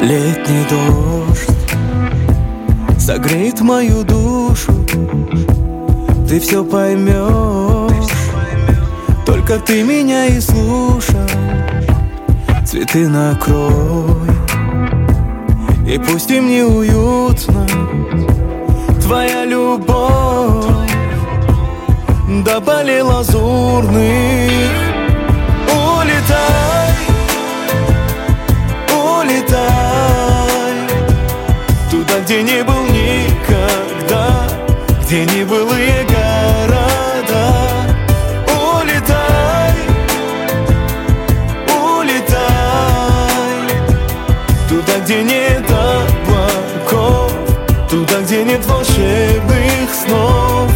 Летний дождь согреет мою душу. Ты все поймешь, только ты меня и слушай. Цветы накрой, и пусть им не уютно. Твоя любовь до полей лазурных. Улетай, улетай туда, где не был никогда, где не былые города. Улетай, улетай туда, где нет облаков, туда, где нет волшебных снов.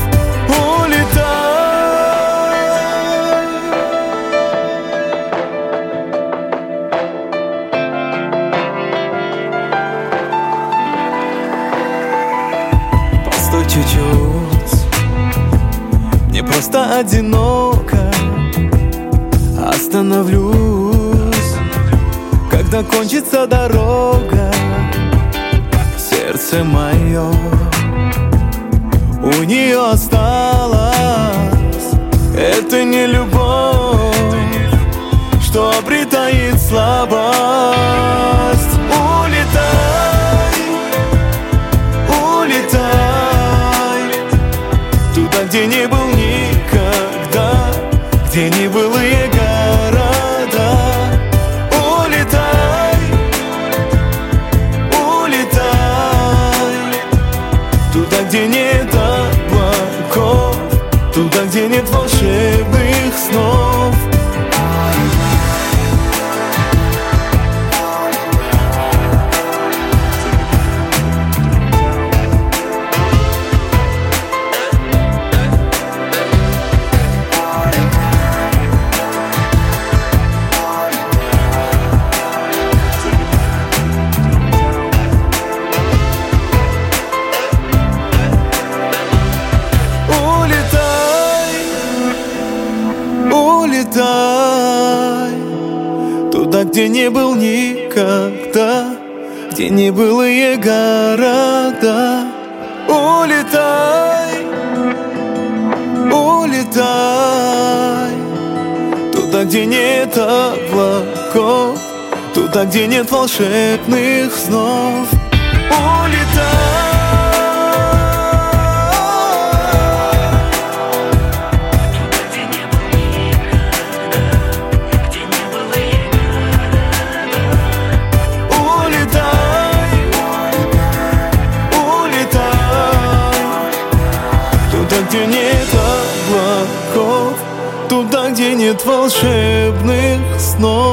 Постой чуть-чуть, мне просто одиноко. Остановлюсь, когда кончится дорога. Сердце мое у нее осталось. Это не любовь, что обретает слабость. Улетай, улетай туда, где не был никогда, где не былые города. Улетай, улетай туда, где нет облаков, туда, где нет волшебных снов. Улетай туда, где не был никогда, где не былые города. Улетай, улетай туда, где нет облаков, туда, где нет волшебных снов. Улетай. Где нет облаков, туда, где нет волшебных снов.